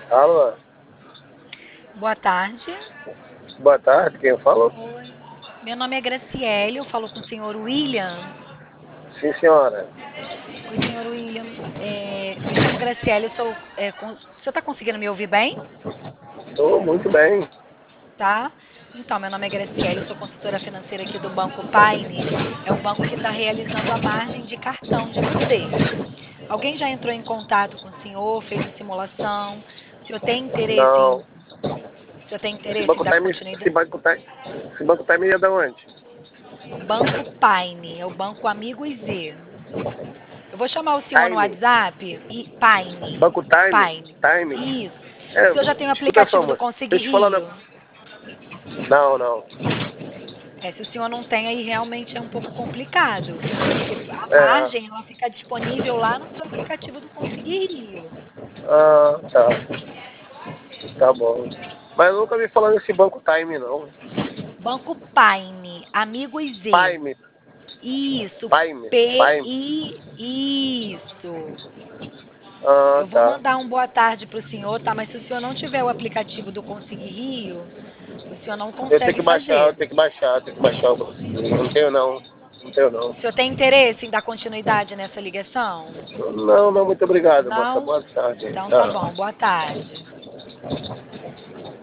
Alô, Boa tarde. boa tarde, quem falou? Oi. Meu nome é Graciele, eu falo com o senhor William. Sim, senhora. Oi, senhor William. Me chamo Graciele, o senhor está conseguindo me ouvir bem? Estou muito bem. Tá? Então, meu nome é Graciele, eu sou consultora financeira aqui do Banco Paine. É o banco que está realizando a margem de cartão de vocês. Alguém já entrou em contato com o senhor, fez a simulação? O senhor tem interesse Não. em, o senhor tem Esse interesse em banco dar time, continuidade? esse banco time é da onde? Banco Paine, é o Banco Amigos Z. Eu vou chamar o senhor no Time. WhatsApp e Paine. Banco time? Paine. Time. Isso. O É, senhor já tem o escuta só, aplicativo do moço. Consegui Deixa eu falar. Rio? Não, não. Se o senhor não tem, aí realmente é um pouco complicado, porque a É. margem ela fica disponível lá no seu aplicativo do Consegui Rio. Ah, tá. Tá bom. Mas eu nunca vi falar nesse banco time, não. Banco Paine, Amigos Z. Time. Isso, Time. Time. PI, isso. Ah, Eu vou tá. mandar um boa tarde para o senhor, tá? Mas se o senhor não tiver o aplicativo do Consegui Rio, o senhor não Eu tenho consegue que baixar, eu fazer. tenho que baixar, eu tenho que baixar o banco. Não tenho, não. Não tenho, O não. senhor tem interesse em dar continuidade nessa ligação? Não, não, muito obrigado, moça. Não? Boa tarde. Então tá Tá. bom, boa tarde.